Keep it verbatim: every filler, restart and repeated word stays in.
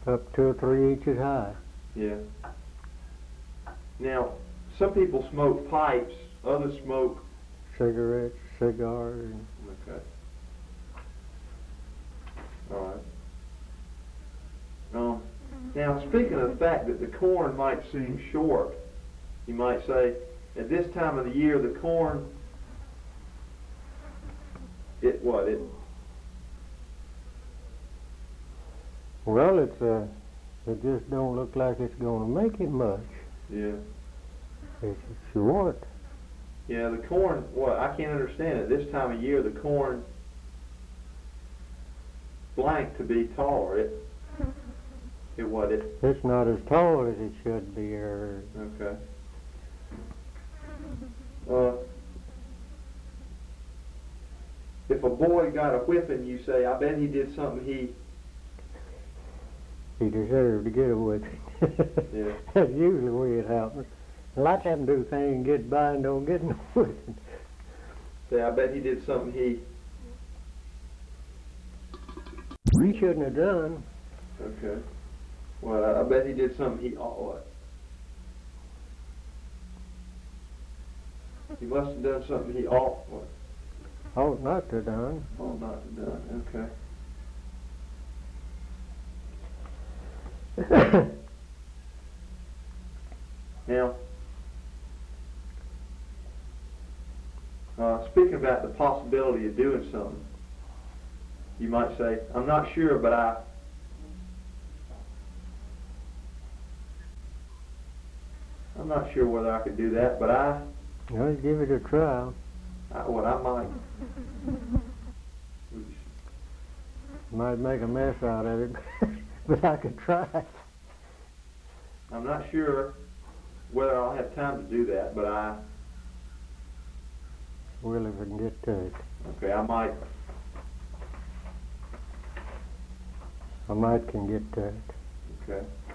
Up two or three inches high. Yeah. Now, some people smoke pipes, others smoke Cigarettes, cigars. And okay. All right. Um, now, speaking of the fact that the corn might seem short, you might say, at this time of the year, the corn, it what? It well, it's uh, it just don't look like it's going to make it much. yeah. It's short. Yeah, the corn, what, I can't understand it. This time of year, the corn blank to be taller. It, it what, it, It's not as tall as it should be. Or okay. Uh, if a boy got a whipping, you say, I bet he did something he, he deserved to get a whipping. yeah, That's usually the way it happens. A lot of them do things, get by and don't get no whipping. say, I bet he did something he, He shouldn't have done. okay. Well, I, I bet he did something he ought what? He must have done something he ought what? Ought not to have done. Ought not to have done, okay. Now, uh, speaking about the possibility of doing something, you might say, I'm not sure, but I, I'm not sure whether I could do that, but I, Well, give it a try. I what I might. Might make a mess out of it, but I could try. I'm not sure whether I'll have time to do that, but I, Well, if I can get to it. okay, I might, I might can get to it. okay.